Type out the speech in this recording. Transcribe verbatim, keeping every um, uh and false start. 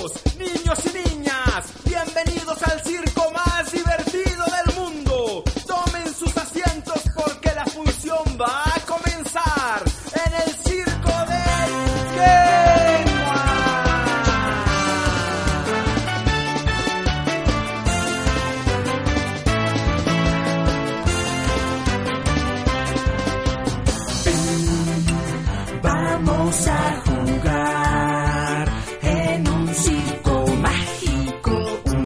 caballeros, niños y niñas, bienvenidos al circo más divertido del mundo. Tomen sus asientos porque la función va a comenzar en el circo del Quechua. Vamos a